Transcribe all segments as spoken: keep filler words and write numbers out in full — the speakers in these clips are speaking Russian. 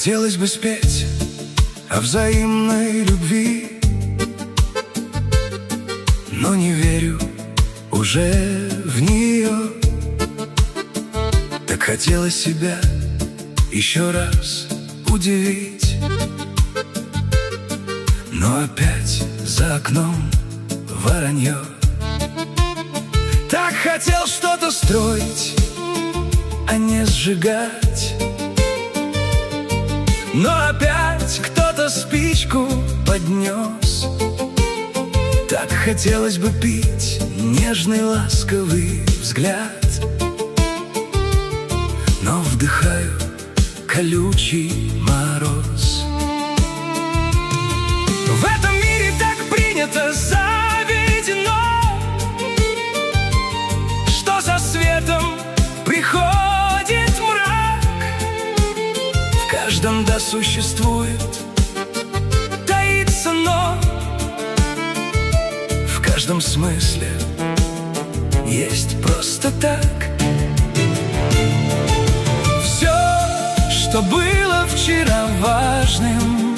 хотелось бы спеть о взаимной любви, но не верю уже в нее. Так хотелось себя еще раз удивить, но опять за окном воронье. Так хотел что-то строить, а не сжигать, но опять кто-то спичку поднес. Так хотелось бы пить нежный ласковый взгляд, но вдыхаю колючий мороз. В этом мире так принято, заведено, что за светом приходит мрак. В каждом да существует, таится, но в каждом смысле есть просто так. Все, что было вчера важным,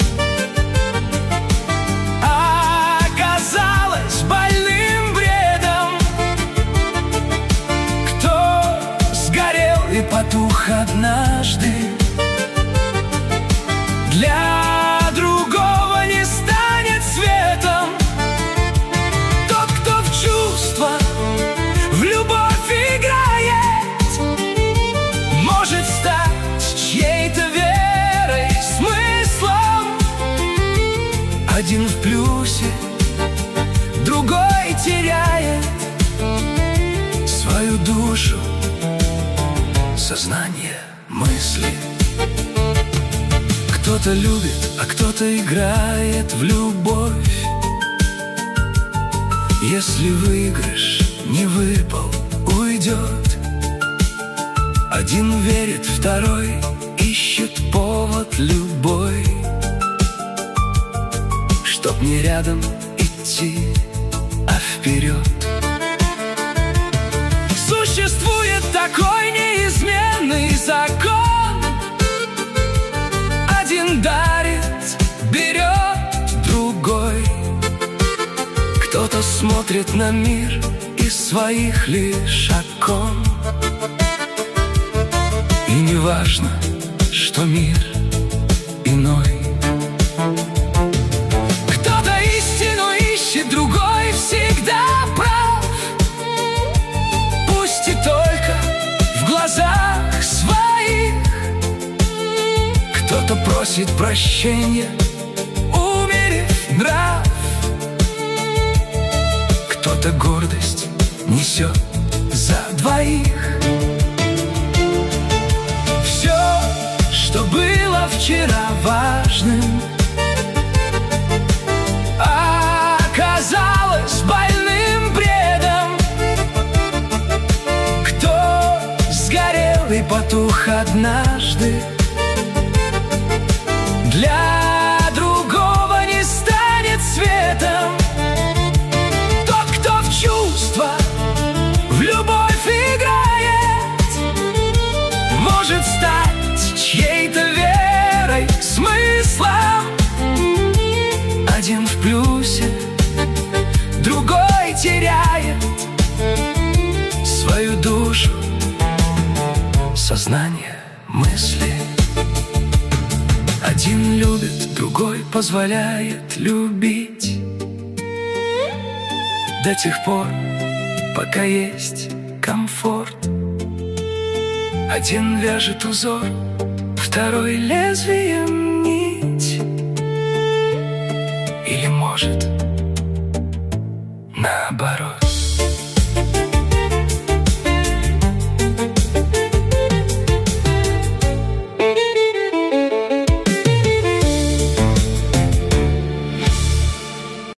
оказалось больным бредом. Кто сгорел и потух однажды, для другого не станет светом. Тот, кто в чувства, в любовь играет, может стать чьей-то верой, смыслом. Один в плюсе, другой теряет свою душу, сознание, мысли. Кто-то любит, а кто-то играет в любовь. Если выигрыш не выпал, уйдет. Один верит, второй ищет повод любой, чтоб не рядом идти, а вперед. Существует такой неизменный закон: один дарит, берет другой. Кто-то смотрит на мир из своих лишь окон, и не важно, что мир иной. Кто-то истину ищет, другой всегда прав, пусть и только в глазах своих. Кто-то просит прощения, умерив нрав, кто-то гордость несет за двоих. Все, что было вчера важным, оказалось больным бредом. Кто сгорел и потух однажды, для другого не станет светом. Тот, кто в чувства, в любовь играет, может стать чьей-то верой, смыслом. Один в плюсе, другой теряет свою душу, сознание, мысли. Один любит, другой позволяет любить, до тех пор, пока есть комфорт. Один вяжет узор, второй лезвием нить, или может